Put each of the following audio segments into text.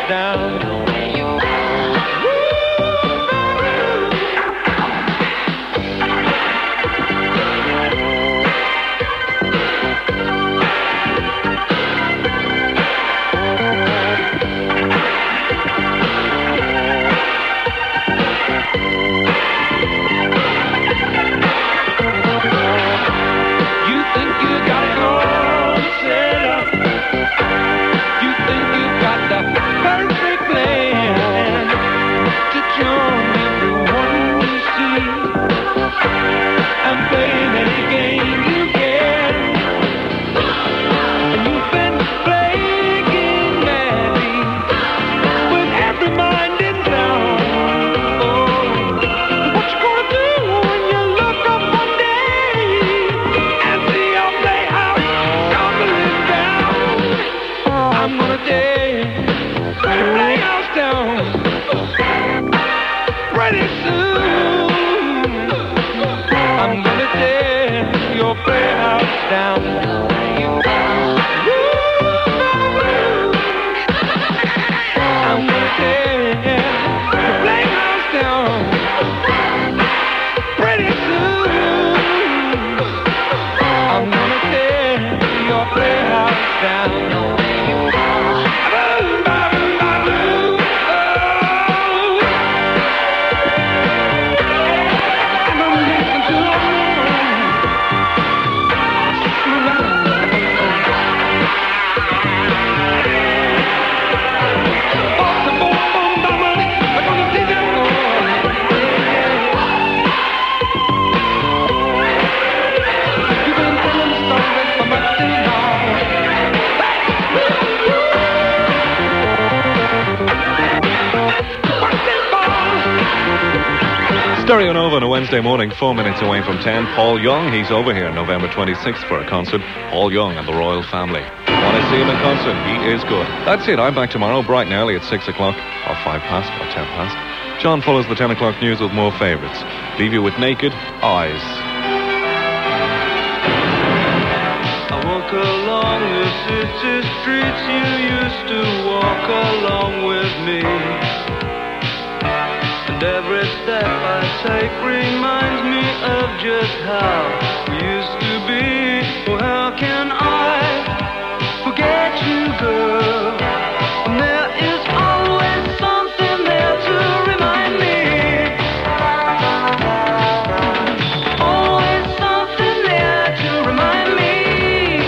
down. Stereo Nova on a Wednesday morning, 4 minutes away from 10. Paul Young, he's over here November 26th for a concert. Paul Young and the Royal Family. Want to see him in concert? He is good. That's it. I'm back tomorrow bright and early at 6 o'clock, or 5 past, or 10 past. John follows the 10 o'clock news with more favourites. Leave you with Naked Eyes. I walk along the city streets you used to walk along with me. And every step I take reminds me of just how we used to be. Well, how can I forget you, girl? And there is always something there to remind me. Always something there to remind me.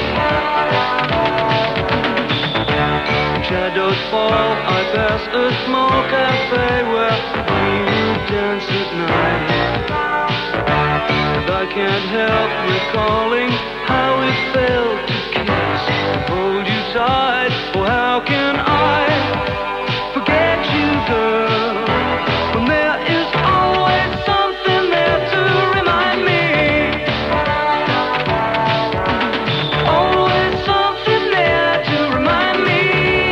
When shadows fall, I pass a small cafe where dance at night, and I can't help recalling how it felt to kiss and hold you tight. Oh, how can I forget you, girl, when there is always something there to remind me. Always something there to remind me.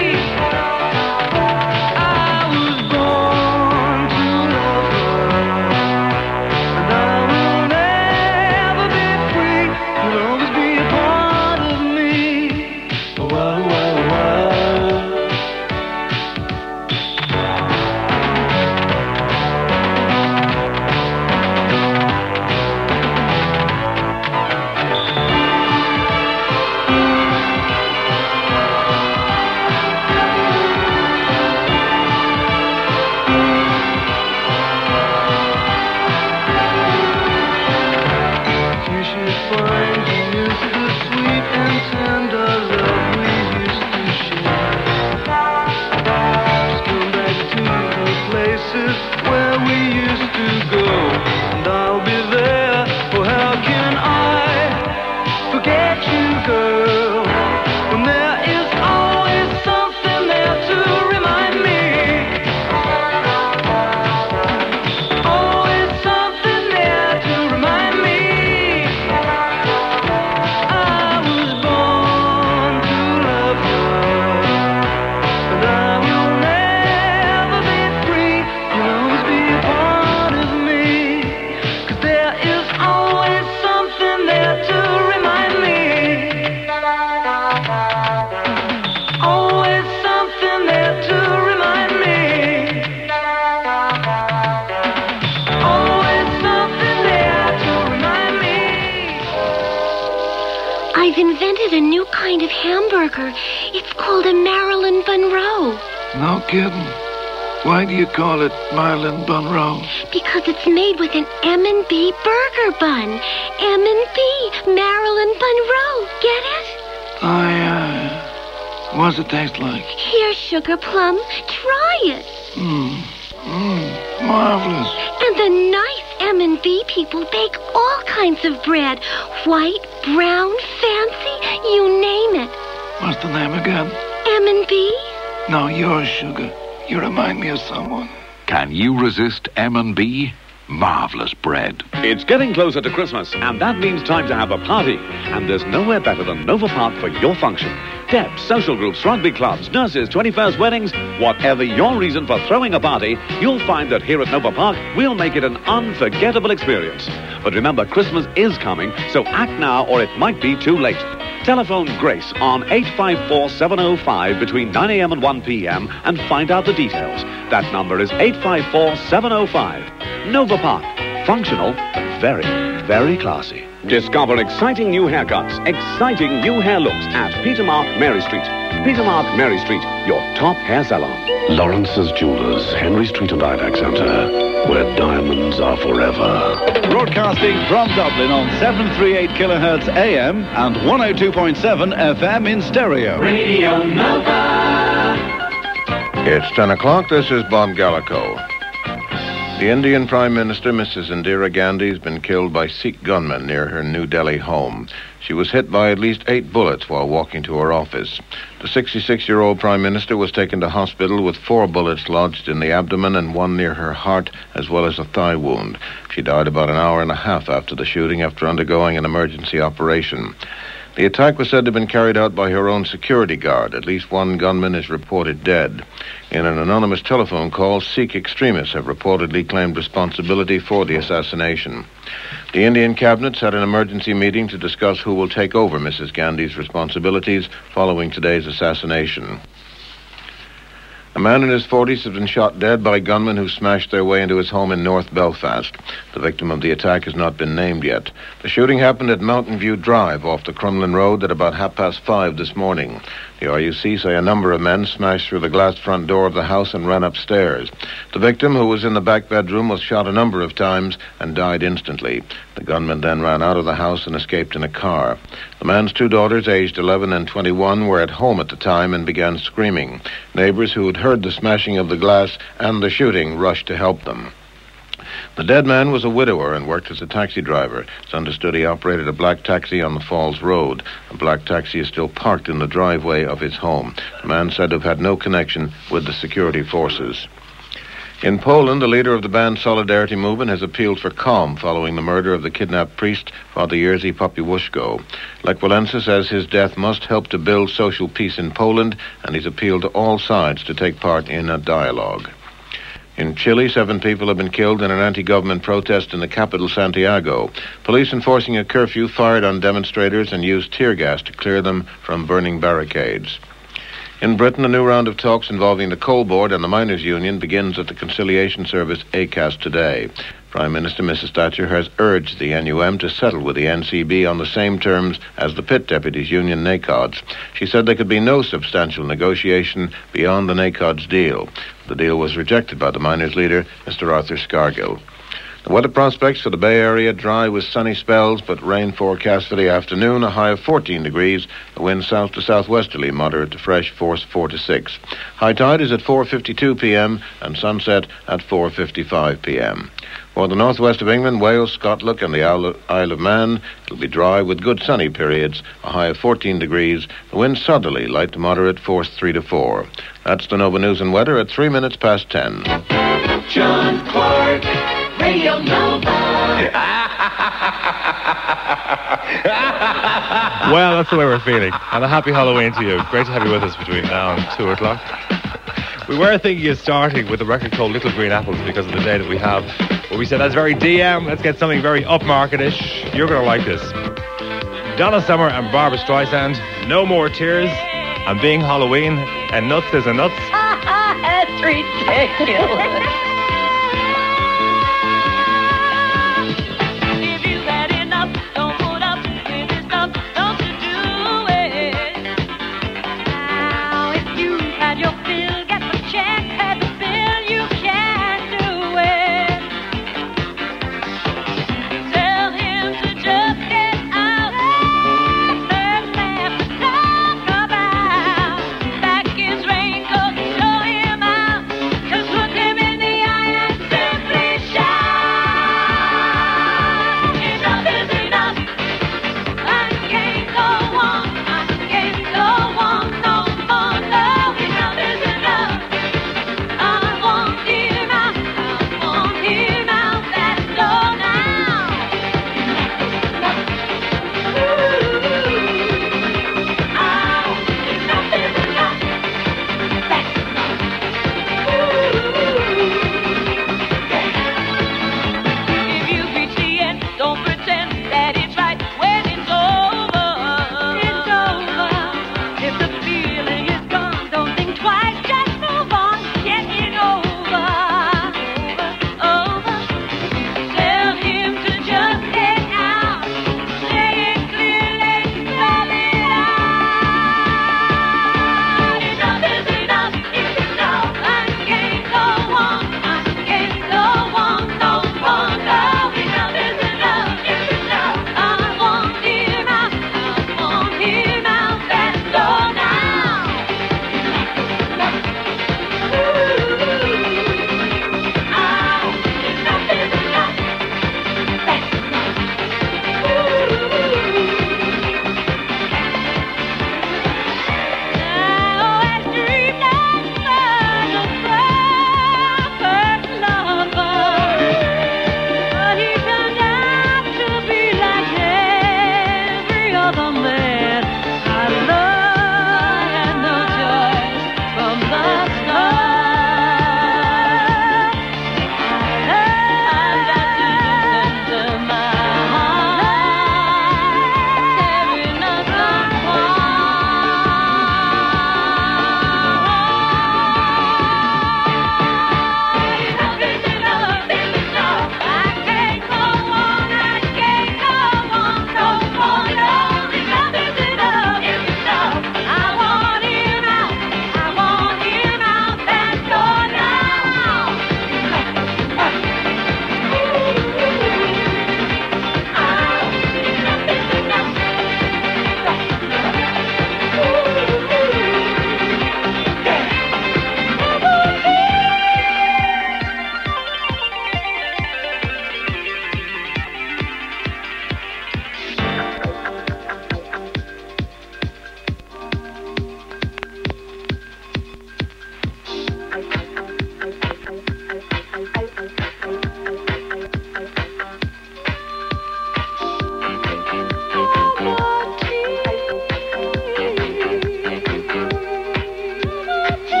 I was born to love her, and I will never be free. You'll always be a part of me. Oh, wow, wow, wow. You should find you used to the sweet and tender love we used to share. Just come back to the places where we used to go, and I'll be there. Oh, how can I forget you, girl, when there is always something there to remind me. Always something there to remind me. I was born to love her, and I will never be free. You'll always be a part of me, 'cause there is always something there to remind me. I've invented a new kind of hamburger. It's called a Marilyn Monroe. No kidding. Why do you call it Marilyn Monroe? Because it's made with an M&B burger bun. M&B, Marilyn Monroe. Get it? What does it taste like? Here, Sugar Plum. Try it. Marvelous. And the nice M&B people bake all kinds of bread. White, brown, fancy, you name it. What's the name again? M&B? No, yours, Sugar. You remind me of someone. Can you resist M&B? Marvelous bread. It's getting closer to Christmas, and that means time to have a party. And there's nowhere better than Nova Park for your function. Debs, social groups, rugby clubs, nurses, 21st weddings, whatever your reason for throwing a party, you'll find that here at Nova Park, we'll make it an unforgettable experience. But remember, Christmas is coming, so act now or it might be too late. Telephone Grace on 854-705 between 9 a.m. and 1 p.m. and find out the details. That number is 854-705. Nova Park. Functional, but very, very classy. Discover exciting new haircuts, exciting new hair looks at Peter Mark, Mary Street. Peter Mark, Mary Street, your top hair salon. Lawrence's Jewelers, Henry Street and Ivac Centre, where diamonds are forever. Broadcasting from Dublin on 738 kilohertz AM and 102.7 FM in stereo. Radio Nova. It's 10 o'clock. This is Bob Gallico. The Indian Prime Minister, Mrs. Indira Gandhi, has been killed by Sikh gunmen near her New Delhi home. She was hit by at least 8 bullets while walking to her office. The 66-year-old Prime Minister was taken to hospital with 4 bullets lodged in the abdomen and 1 near her heart, as well as a thigh wound. She died about an hour and a half after the shooting after undergoing an emergency operation. The attack was said to have been carried out by her own security guard. At least 1 gunman is reported dead. In an anonymous telephone call, Sikh extremists have reportedly claimed responsibility for the assassination. The Indian cabinet had an emergency meeting to discuss who will take over Mrs. Gandhi's responsibilities following today's assassination. A man in his 40s has been shot dead by gunmen who smashed their way into his home in North Belfast. The victim of the attack has not been named yet. The shooting happened at Mountain View Drive off the Crumlin Road at about 5:30 this morning. The RUC say a number of men smashed through the glass front door of the house and ran upstairs. The victim, who was in the back bedroom, was shot a number of times and died instantly. The gunman then ran out of the house and escaped in a car. The man's 2 daughters, aged 11 and 21, were at home at the time and began screaming. Neighbors who had heard the smashing of the glass and the shooting rushed to help them. The dead man was a widower and worked as a taxi driver. It's understood he operated a black taxi on the Falls Road. A black taxi is still parked in the driveway of his home. The man said to have had no connection with the security forces. In Poland, the leader of the banned Solidarity movement has appealed for calm following the murder of the kidnapped priest, Father Jerzy Popiełuszko. Lech Walesa says his death must help to build social peace in Poland, and he's appealed to all sides to take part in a dialogue. In Chile, 7 people have been killed in an anti-government protest in the capital, Santiago. Police enforcing a curfew fired on demonstrators and used tear gas to clear them from burning barricades. In Britain, a new round of talks involving the Coal Board and the Miners' Union begins at the conciliation service ACAS today. Prime Minister Mrs. Thatcher has urged the NUM to settle with the NCB on the same terms as the Pit Deputies Union NACODs. She said there could be no substantial negotiation beyond the NACODs deal. The deal was rejected by the miners' leader, Mr. Arthur Scargill. The weather prospects for the Bay Area: dry with sunny spells, but rain forecast for the afternoon, a high of 14 degrees. The wind south to southwesterly, moderate to fresh, force 4 to 6. High tide is at 4:52 p.m. and sunset at 4:55 p.m. For the northwest of England, Wales, Scotland, and the Isle of Man, it'll be dry with good sunny periods, a high of 14 degrees. The wind southerly, light to moderate, force 3 to 4. That's the Nova News and Weather at 3 minutes past 10. John Clark, Radio Nova. Well, that's the way we're feeling. And a happy Halloween to you. Great to have you with us between now and 2 o'clock. We were thinking of starting with a record called Little Green Apples because of the day that we have. But we said that's very DM. Let's get something very upmarket-ish. You're going to like this. Donna Summer and Barbra Streisand, No More Tears, and Being Halloween, and Nuts is a Nuts. That's ridiculous. If you had enough, don't put up with this stuff. Don't you do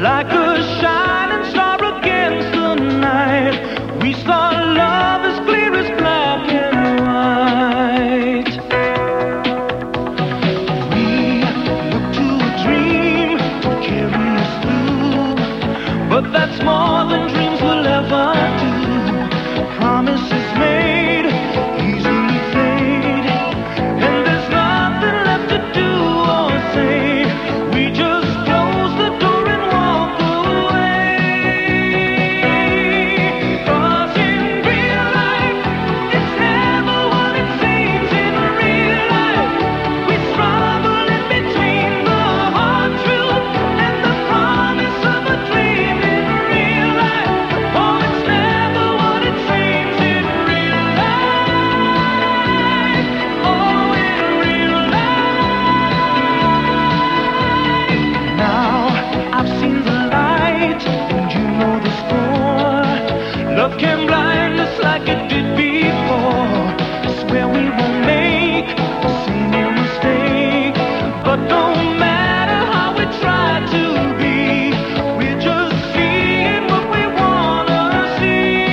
like a shining star against the night. We saw love as clear as black and white. We look to a dream to carry us through, but that's more than dreams will ever do. Promises made easily fade, and there's nothing left to do or say. We just close the door and walk away. 'Cause in real life, it's never what it seems. In real life, we struggle in between the hard truth and the promise of a dream. In real life, oh, it's never what it seems. In real life, oh, in real life. Now I've seen the light, and you know the score. Love can blind us like it did before. I swear we won't make a single mistake, but no matter how we try to be, we're just seeing what we wanna see.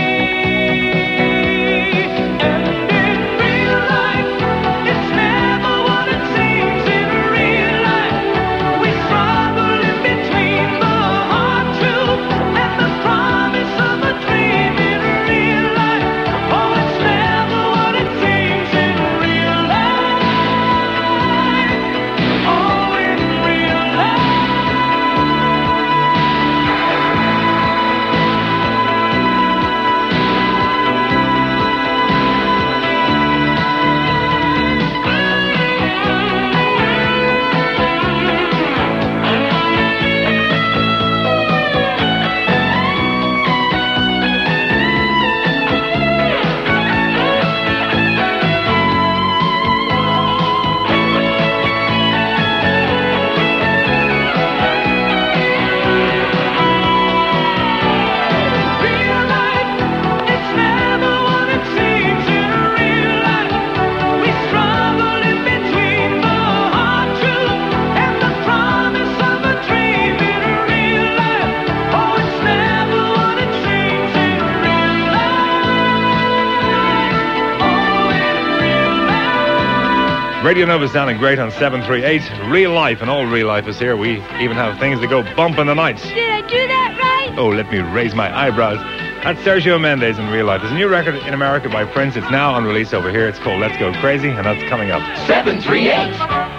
And in real life, it's never what it seems. In real life, we struggle in between the hard truth and the promise of a dream. In real life, oh, it's never what it seems. In real life, oh, in real life. Real life, it's never what it seems. In real life, we struggle in between the hard truth and the promise of a dream. In real life, oh, it's never what it seems. In real life, oh, in real life. Radio Nova sounding great on 738. Real life, and all real life is here. We even have things that go bump in the nights. Did I do that right? Oh, let me raise my eyebrows. That's Sergio Mendes in Real Life. There's a new record in America by Prince. It's now on release over here. It's called Let's Go Crazy, and that's coming up. 738.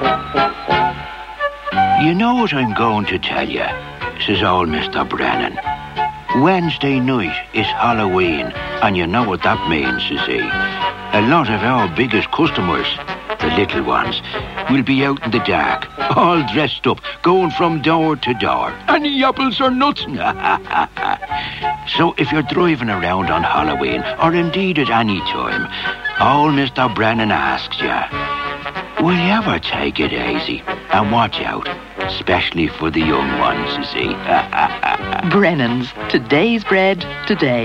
You know what I'm going to tell you, says old Mr. Brennan. Wednesday night is Halloween, and you know what that means, you see. A lot of our biggest customers, the little ones, will be out in the dark, all dressed up, going from door to door. Any apples or nuts? So if you're driving around on Halloween, or indeed at any time, old Mr. Brennan asks you, will you ever take it easy and watch out, especially for the young ones, you see? Brennan's, today's bread, today.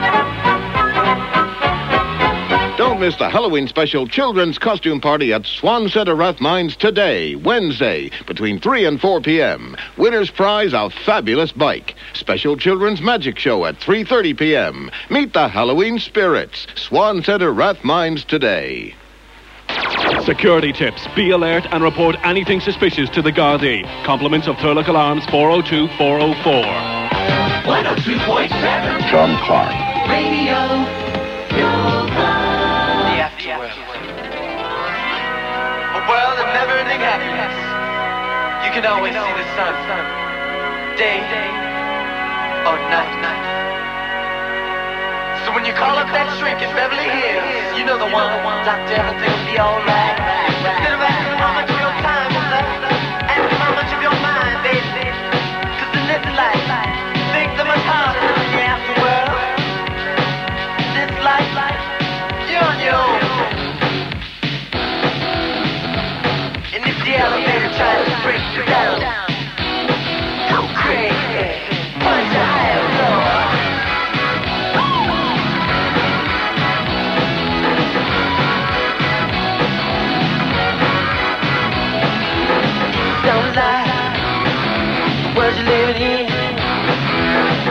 Don't miss the Halloween special children's costume party at Swan Center Rathmines today, Wednesday, between 3 and 4 p.m. Winner's prize, a fabulous bike. Special children's magic show at 3:30 p.m. Meet the Halloween spirits. Swan Center Rathmines today. Security tips. Be alert and report anything suspicious to the Gardaí. Compliments of Thurlock Alarms 402-404. 102.7. John Clark. Radio. A world of never-ending happiness. You can always see the sun, day or night. So when you call up that shrink in Beverly Hills, you know the one. Doctor, everything will be alright. Instead of asking how much of your time is left, ask how much of your mind, baby. 'Cause in this life, things are much harder than the afterworld. This life, you're on your own. And if the elevator tries to break you down, go crazy, punch a higher floor.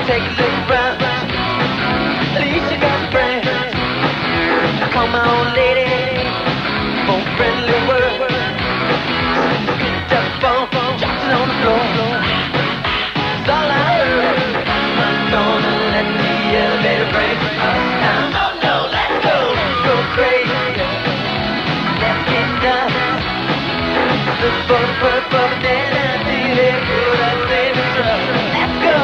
take a look round. At least you got friends. I call my old lady for a friendly word. Picked up the phone, dropped it on the floor. That's all I heard. I'm gonna let the elevator break us down. Oh no, let's go crazy. Let's get nuts. Look for the purple, then I do that good up in the truck. Let's go.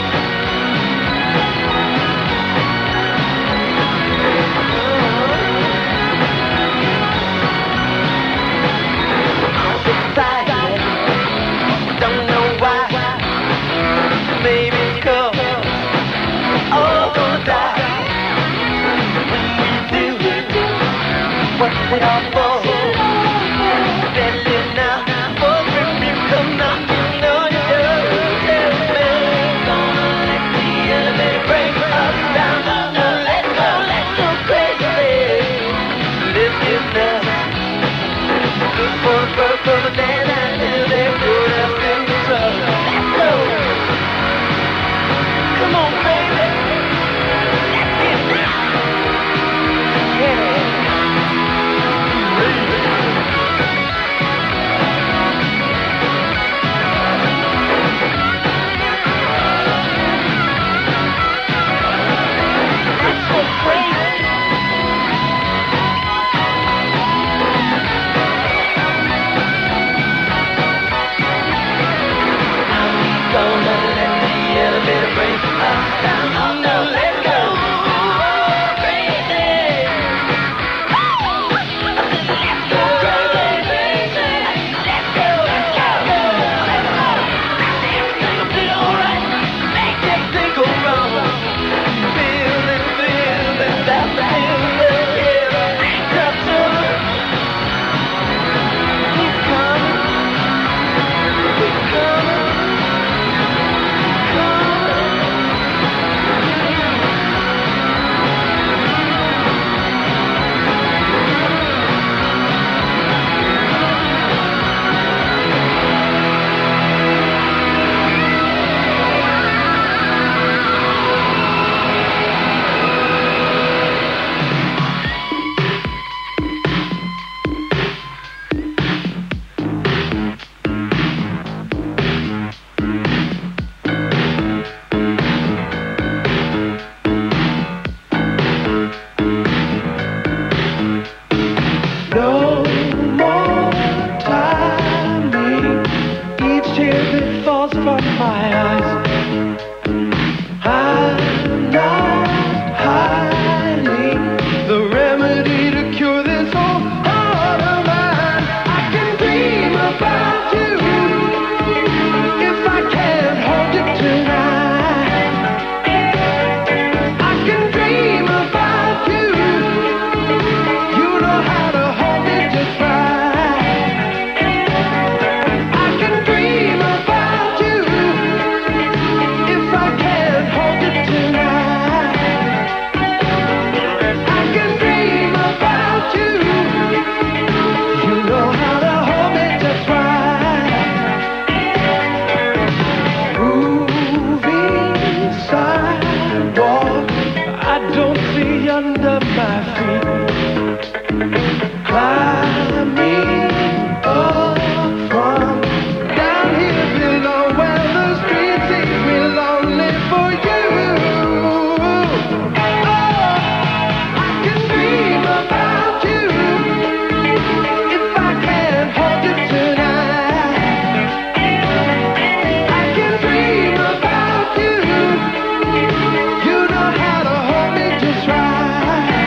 I'm so tired, don't know why. Maybe it's 'cause we're all gonna die. When we do, what's it all for? Better now, before you come knocking on your door. Tell me, gonna let the elevator break us down. No, let's go crazy. Let's get nuts. Look for the purple banana till they put us in the truck. Let's go. Come on, baby. Let's get nuts. Yeah. Let's go crazy. Gonna let the elevator break us down. Oh no, let's go crazy. Let's go crazy. Let's go. Everything will be alright. Make everything go wrong. Feeling that's the feeling. Yeah, that's it. We're coming. We're coming. No more timing. Each tear that falls from my eyes. I'm not hiding the remedy to cure this whole heart of mine. I can dream about you if I can't hold you tonight. I can dream about you. You know how to hold me just right. I can dream about you if I can't hold you tonight. I can dream about you. You know how to hold me just right. Moving sidewalk, I don't see under my feet. Climbing up from down here below where the street seems me lonely for you. Oh, I can dream about you if I can't hold you tonight. I can dream about you. You know how to hold me just right.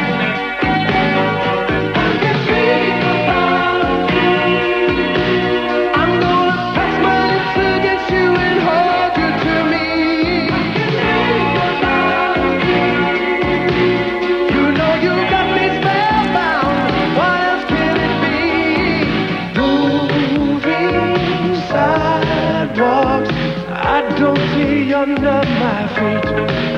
I can dream about you. I'm gonna press my lips against you and hold you to me. I can dream about you. You know you got me spellbound. What else can it be? Moving sidewalks, I don't see under my feet.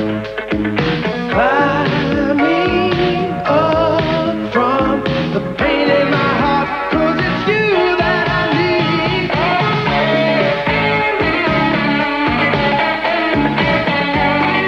Climbing up from the pain in my heart, 'cause it's you that I need.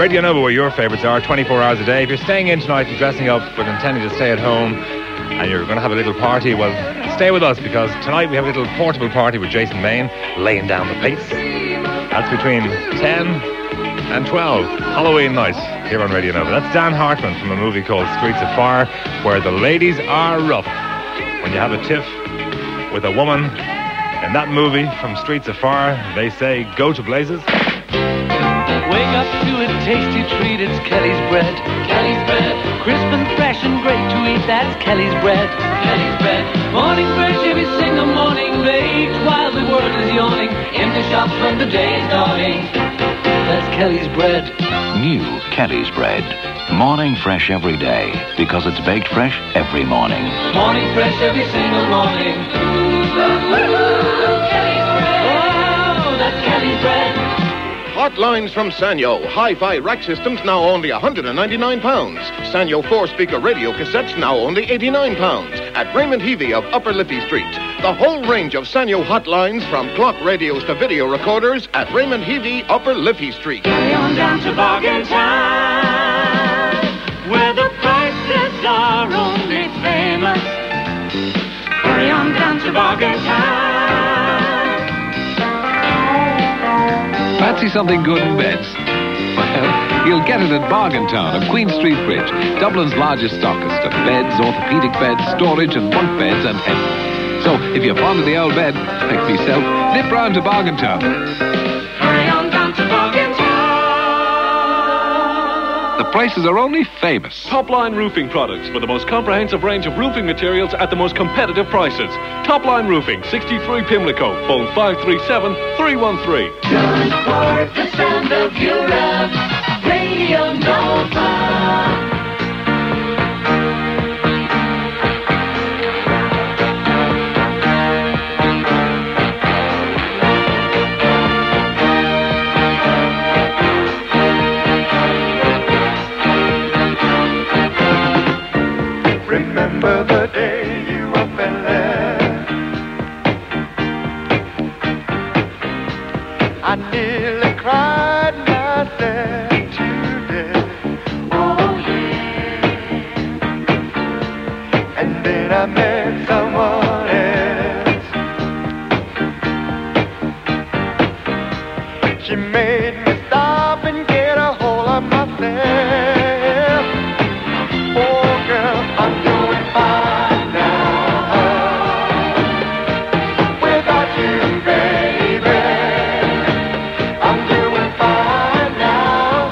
Radio Nova, where your favourites are, 24 hours a day. If you're staying in tonight and dressing up but intending to stay at home and you're going to have a little party, well, stay with us, because tonight we have a little portable party with Jason Main, laying down the pace. That's between 10 and 12, Halloween night, here on Radio Nova. That's Dan Hartman from a movie called Streets of Fire, where the ladies are rough. When you have a tiff with a woman in that movie from Streets of Fire, they say, go to blazes. Wake up to a tasty treat, it's Kelly's bread. Kelly's bread. Crisp and fresh and great to eat, that's Kelly's bread. Kelly's bread. Morning fresh every single morning, baked while the world is yawning. Empty shops when the day is dawning. That's Kelly's bread. New Kelly's bread. Morning fresh every day, because it's baked fresh every morning. Morning fresh every single morning. Kelly's bread. Oh, that's Kelly's bread. Hot lines from Sanyo. Hi-Fi rack systems now only £199. Sanyo 4-speaker radio cassettes now only £89. At Raymond Heavey of Upper Liffey Street. The whole range of Sanyo hot lines, from clock radios to video recorders, at Raymond Heavey, Upper Liffey Street. Hurry on down to Bargain Time, where the prices are only famous. Hurry on down to Bargain Time. Fancy something good in beds? Well, you'll get it at Bargain Town of Queen Street Bridge, Dublin's largest stockist of beds, orthopaedic beds, storage and bunk beds and heavy. So, if you're fond of the old bed, like myself, nip round to Bargain Town. Hurry on down to Bargain Town. The prices are only famous. Top-line roofing products for the most comprehensive range of roofing materials at the most competitive prices. Top-line roofing, 63 Pimlico, phone 537-313. Good for the sound of your love, Radio Nova. Remember the day you up and left. I nearly cried myself to death. Oh yeah. And then I met someone else. She made me stop and get a hold of myself. Oh girl, I'm doing fine now. Without you, baby, I'm doing fine now.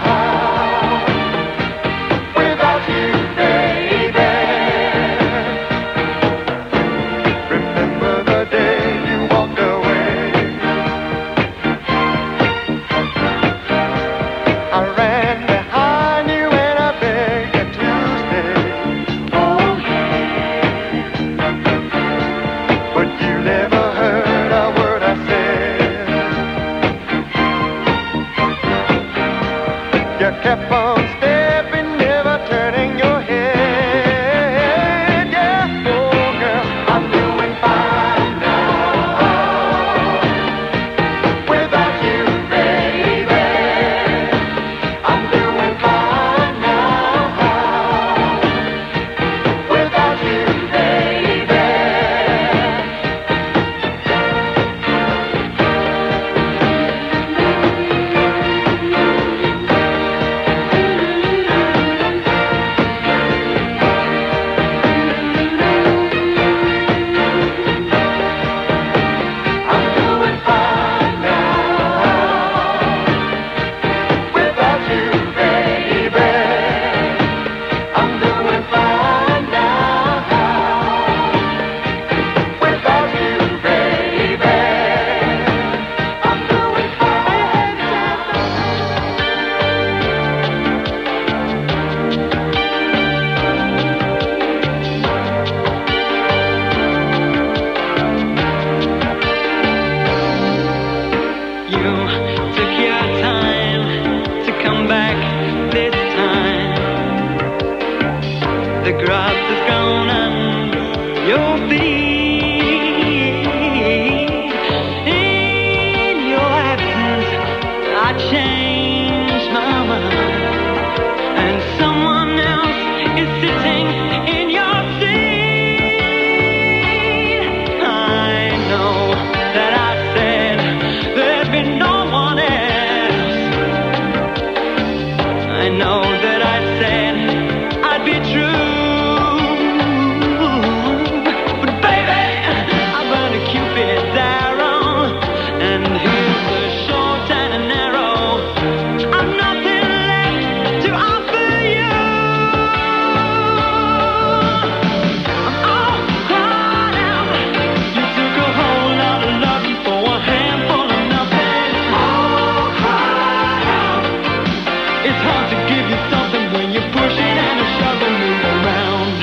Without you, baby. Remember the day you walked away. I ran behind you and I begged you to stay. Oh yeah. But you never heard a word I said. You kept on stepping, never turning your head. Yeah, oh girl, I'm doing fine now. Without you, baby, I'm doing fine now. Without you, baby. I know that I said I'd be true, but baby, I'm gonna Cupid's arrow, and here's the short and the narrow. I've nothing left to offer you. I'm all cried out. You took a whole lot of loving for a handful of nothing. All cried out. It's hard to give you something when you're pushing and shoving me around.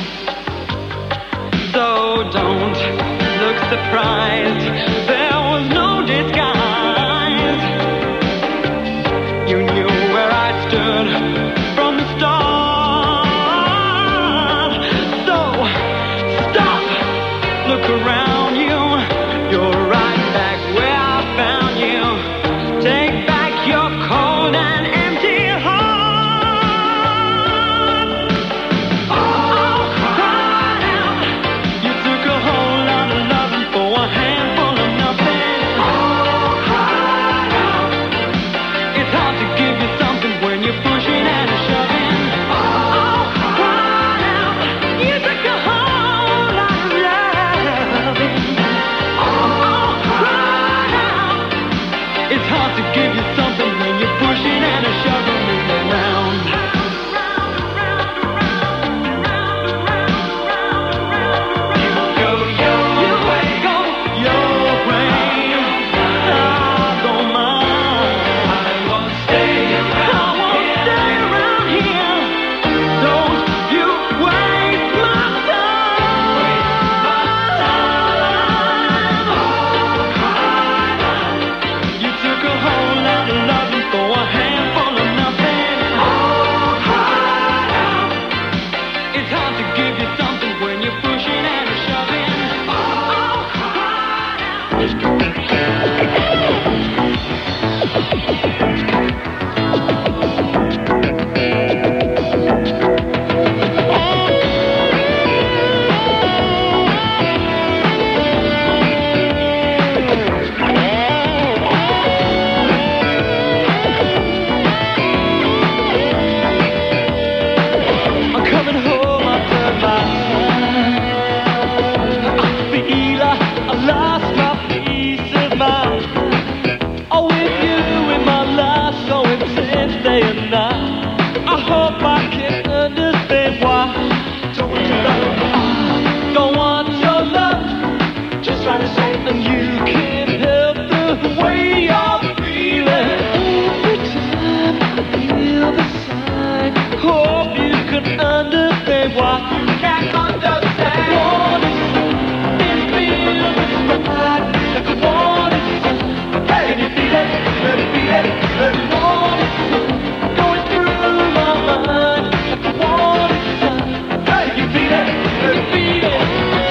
So don't look surprised. There was no disguise. You knew where I stood from the start. So stop, look around you. You're right back where I found you. Take back your cold and empty heart. Oh, cry out. You took a whole lot of loving for a handful of nothing. Oh, cry out. It's hard to give you something when you're pushing and shoving. Oh, cry out. You took a whole lot of loving. Oh, cry out. It's hard to give you something when you're pushing and shoving me around. Go your way, go your way. I don't mind. I won't stay around here. Don't you waste my time. You took a whole lot of loving for a handful of nothing. It's hard to give you something when you're pushing and shoving. I'm coming home after my time. I feel I lost my peace of mind. Oh, with you in my life, so intense day and night. I hope I can understand why. Don't want your love, don't want your love. Just trying to say, and you can't help the way you're feeling. Every time I feel the sign, hope you can understand why you can't understand. What is it feels right, like I want it. Hey, can you feel it? Let me feel it. Let me want it. Going through my mind, like I want it. Hey, can you feel it? Let me feel it.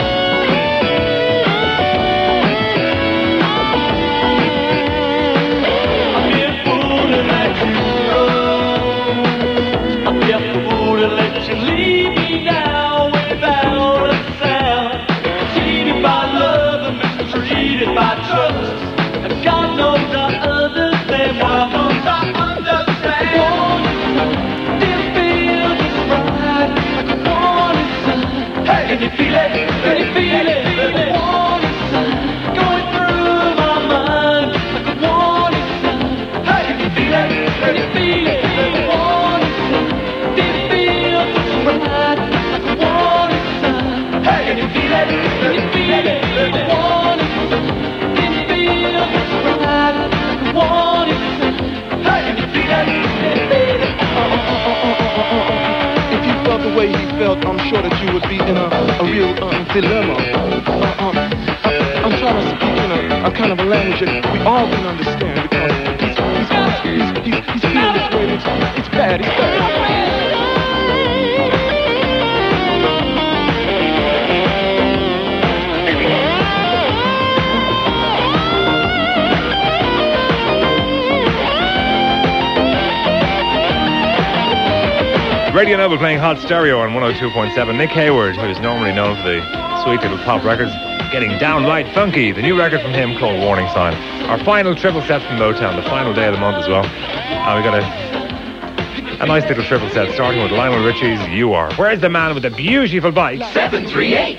I'm here fool to let you go. I'm here fool to let you leave me now without a sound. Cheated by love and mistreated by trust. And God knows I understand why. I understand. This feels just right, like I want it, son. Hey, can you feel it? Can you feel it? I want it, son. Going through my mind, like I want it, son. Hey, can you feel it? Can you feel it? I want it, son. This feels just right, like I want it, son. Hey, can you feel it? Can you feel it? I want it, son. This feels just right, like I want it, son. Hey, can you feel it? Can you feel it? If you felt the way he felt, I'm sure that you would be in a real dilemma. I'm trying to speak in a kind of a language that we all can understand because he's feeling this way. It's bad. It's bad. Radio Nova playing Hot Stereo on 102.7. Nick Hayward, who's normally known for the sweet little pop records, getting downright funky. The new record from him called Warning Sign. Our final triple set from Motown, the final day of the month as well. We got a A nice little triple set, starting with Lionel Richie's You Are. Where's the man with the beautiful bike? 738.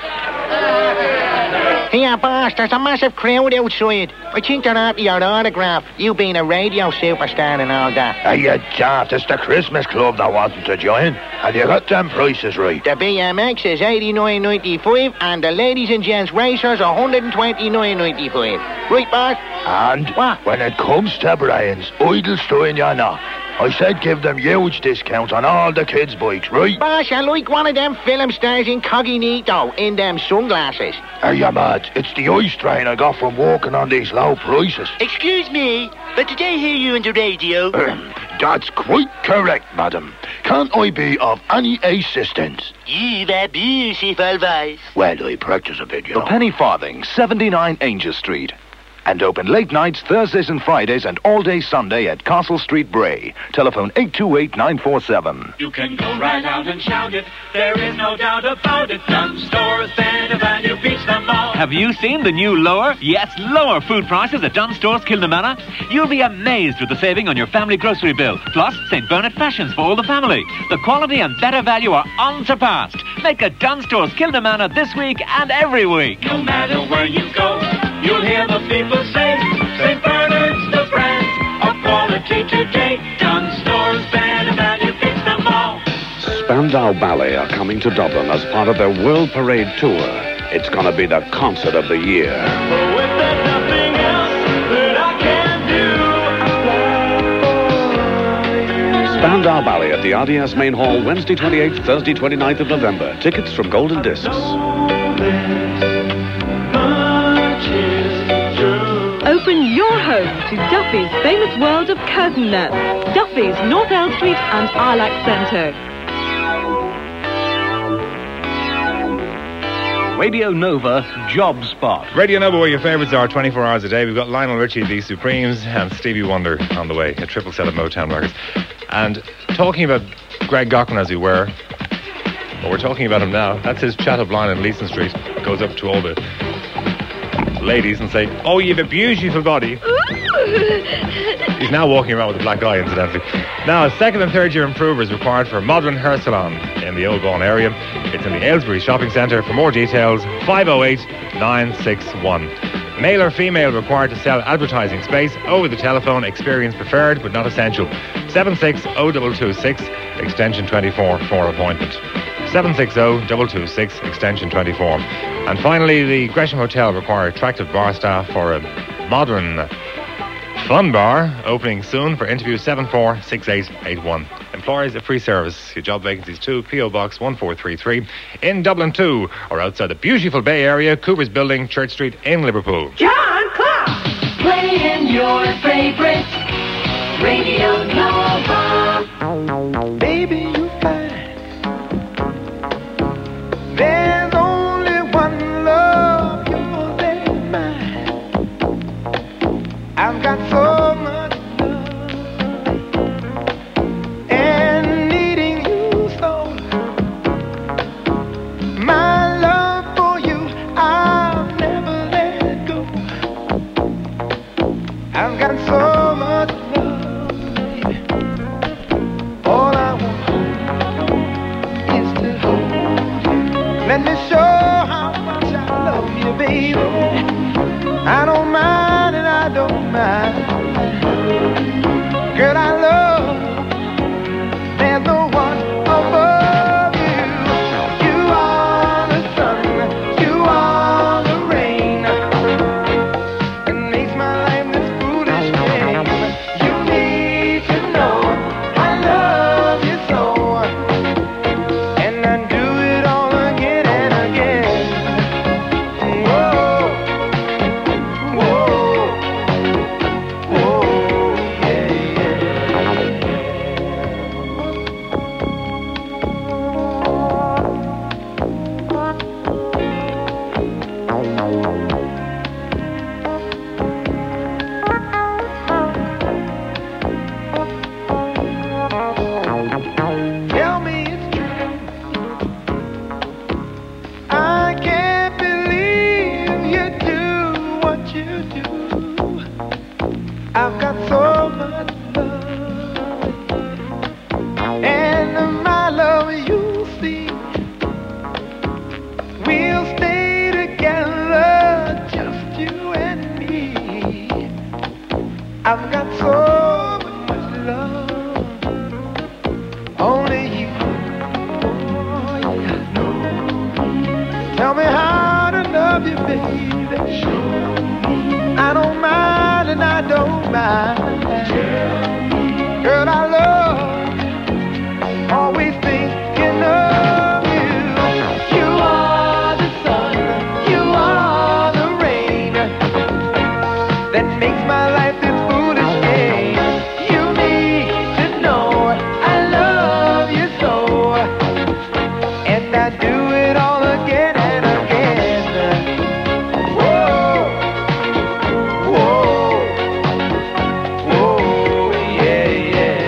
Here, boss, there's a massive crowd outside. I think they're after your autograph. You being a radio superstar and all that. Hey, you daft. It's the Christmas Club that wanted to join. And you got them prices right. The BMX is $89.95 and the ladies and gents racers $129.95. Right, boss? And what? When it comes to brains, I'll strain you not. I said give them huge discounts on all the kids' bikes, right? Boss, I like one of them film stars incognito in them sunglasses. Are you mad? It's the eye strain I got from walking on these low prices. Excuse me, but did I hear you on the radio? That's quite correct, madam. Can I be of any assistance? You've a beautiful voice. Well, I practice a bit, you know. The Penny Farthing, 79 Angel Street. And open late nights, Thursdays and Fridays, and all day Sunday at Castle Street, Bray. Telephone 828-947. You can go right out and shout it. There is no doubt about it. Dunn Stores, better value, beats them all. Have you seen the new lower? Yes, lower food prices at Dunn Stores, Kilnamanagh. You'll be amazed with the saving on your family grocery bill. Plus, St. Bernard fashions for all the family. The quality and better value are unsurpassed. Make a Dunn Stores, Kilnamanagh this week and every week. No matter where you go, you'll hear the people say, St. Bernard's the brand of quality today. Dunn Stores, better value, beats them all. Spandau Ballet are coming to Dublin as part of their World Parade Tour. It's going to be the concert of the year. Oh, if there's nothing else that I can do. Spandau Ballet at the RDS Main Hall, Wednesday 28th, Thursday 29th of November. Tickets from Golden Discs. Open your home to Duffy's famous world of curtain nets. Duffy's, North Elm Street and Arlac Centre. Radio Nova Job Spot. Radio Nova, where your favourites are 24 hours a day. We've got Lionel Richie, the Supremes, and Stevie Wonder on the way. A triple set of Motown records. And talking about Greg Gocklin as we were, well, we're talking about him now. That's his chat-up line in Leeson Street. Goes up to all the ladies and say, oh, you've a beautiful body. He's now walking around with a black eye, incidentally. Now, second and third year improver is required for a modern hair salon in the Old Bawn area. It's in the Aylesbury Shopping Centre. For more details, 508-961. Male or female required to sell advertising space over the telephone. Experience preferred, but not essential. 760-226, extension 24 for appointment. 760-226, extension 24. And finally, the Gresham Hotel require attractive bar staff for a modern fun bar opening soon. For interview 746881. Employers a free service. Your job vacancies too. P.O. Box 1433 in Dublin 2, or outside the beautiful Bay Area, Cooper's Building, Church Street in Liverpool. John Clark, playing your favorite Radio Nova. Baby, you fine. There's only one love, yours and mine. I've got so much love and needing you so. My love for you, I'll never let it go. I've got so much love, baby. All I want is to hold you. Let me show how much I love you, baby. I don't mind and I don't mind. Girl, I love. There's no one above you. You are the sun, you are the rain. It makes my life this foolish game. You need to know I love you so, and I do it all again and again. Whoa. Tell me how to love you, baby. I don't mind and I don't mind. Girl, I love, always thinking of you. You are the sun, you are the rain that makes my life this foolish game. You need to know I love you so, and I do it all again and again. Whoa, whoa, whoa, yeah, yeah,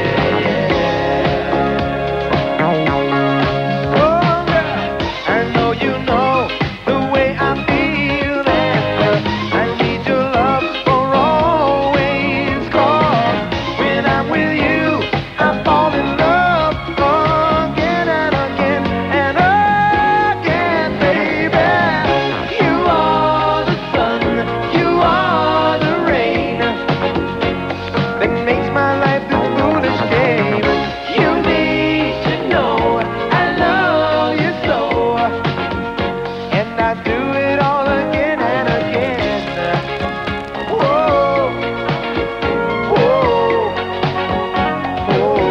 yeah. Oh, girl, I know you know the way I feel, and I need your love for always. 'Cause when I'm with you, I fall in love again and again and again, baby. You are the sun, you are the rain that makes my life this foolish game. You need to know I love you so, and I do it all again and again. Whoa, whoa, whoa.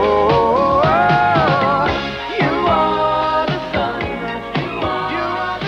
You are the sun, you are the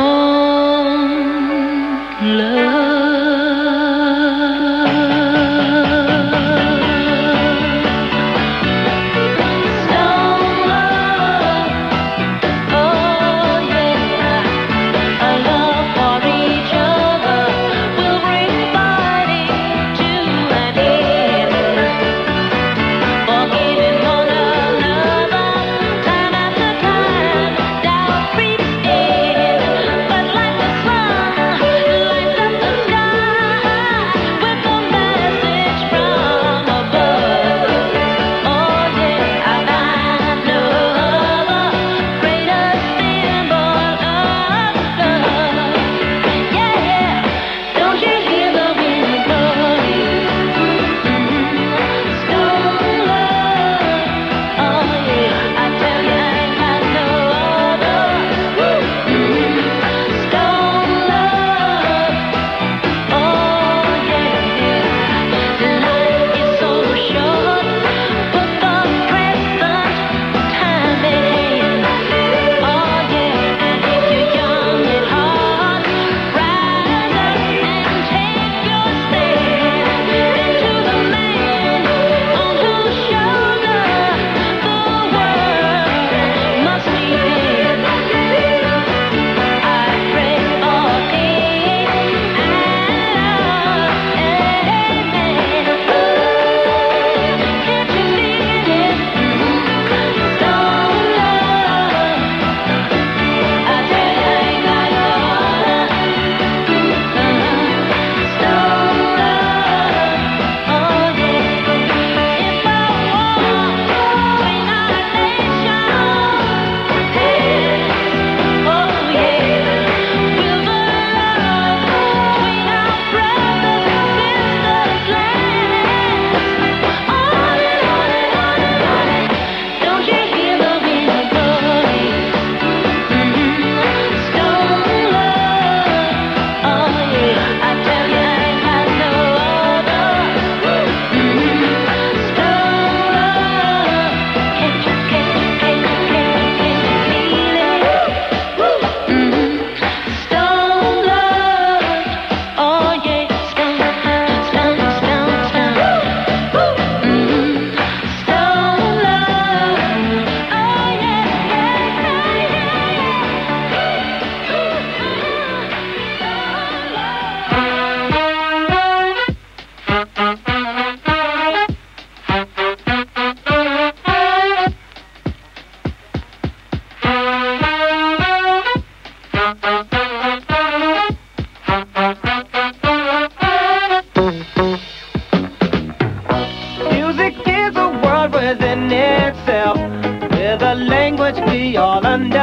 language we all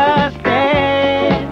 understand.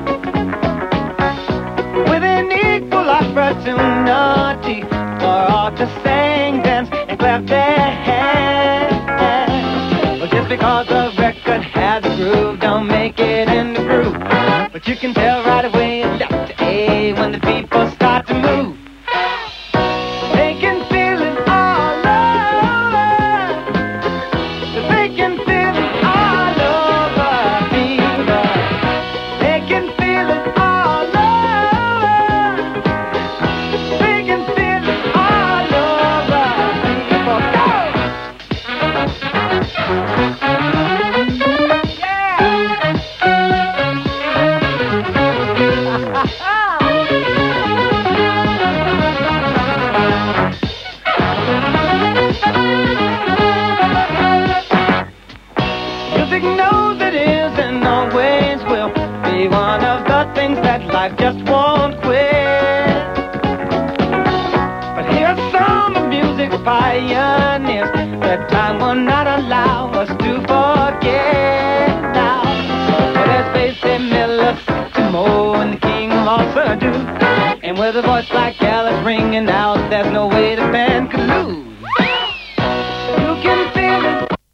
With an equal opportunity for all to sing, dance, and clap their hands. Well, just because the record has a groove, don't make it in the groove. But you can tell right away left to A when the people start to move. They can feel it all over. They can feel it all over fever. They can feel it all over. They can feel it all over fever. Go! Music knows it is and always will be one of the things that life just won't quit. But here's some of music's pioneers that time will not allow us to forget now. Well, there's Basie Miller, Timo, and the King of all Surdu. And with a voice like Alice ringing out, there's no way the band could lose.